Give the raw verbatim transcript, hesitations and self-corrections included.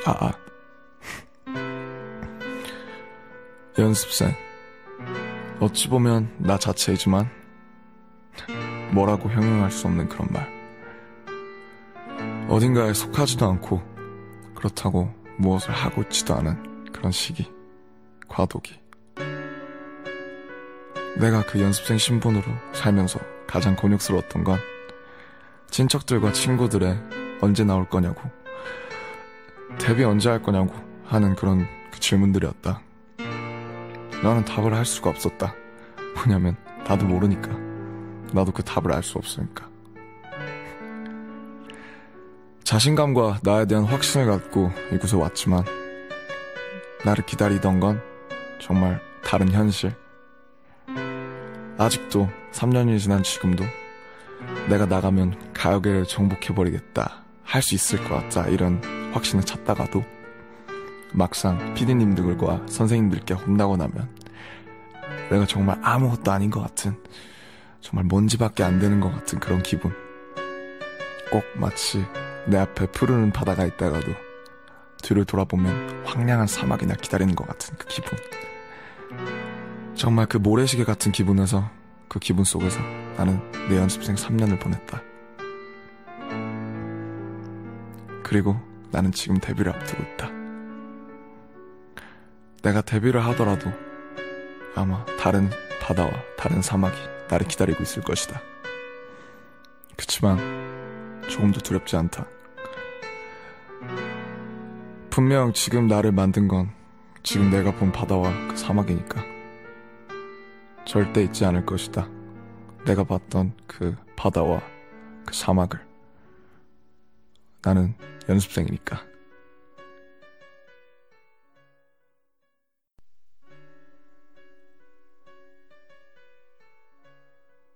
아, 아. 연습생. 어찌 보면 나 자체이지만 뭐라고 형용할 수 없는 그런 말. 어딘가에 속하지도 않고 그렇다고 무엇을 하고 있지도 않은 그런 시기, 과도기. 내가 그 연습생 신분으로 살면서 가장 곤욕스러웠던 건 친척들과 친구들의 언제 나올 거냐고, 데뷔 언제 할 거냐고 하는 그런 그 질문들이었다. 나는 답을 할 수가 없었다. 뭐냐면 나도 모르니까. 나도 그 답을 알 수 없으니까. 자신감과 나에 대한 확신을 갖고 이곳에 왔지만 나를 기다리던 건 정말 다른 현실. 아직도 삼 년이 지난 지금도 내가 나가면 가요계를 정복해버리겠다, 할 수 있을 것 같다, 이런 확신을 찾다가도 막상 피디님들과 선생님들께 혼나고 나면 내가 정말 아무것도 아닌 것 같은, 정말 먼지밖에 안 되는 것 같은 그런 기분. 꼭 마치 내 앞에 푸르는 바다가 있다가도 뒤를 돌아보면 황량한 사막이 날 기다리는 것 같은 그 기분. 정말 그 모래시계 같은 기분에서, 그 기분 속에서 나는 내 연습생 삼 년을 보냈다. 그리고 나는 지금 데뷔를 앞두고 있다. 내가 데뷔를 하더라도 아마 다른 바다와 다른 사막이 나를 기다리고 있을 것이다. 그치만 조금도 두렵지 않다. 분명 지금 나를 만든 건 지금 내가 본 바다와 그 사막이니까 절대 잊지 않을 것이다. 내가 봤던 그 바다와 그 사막을. 나는 연습생이니까.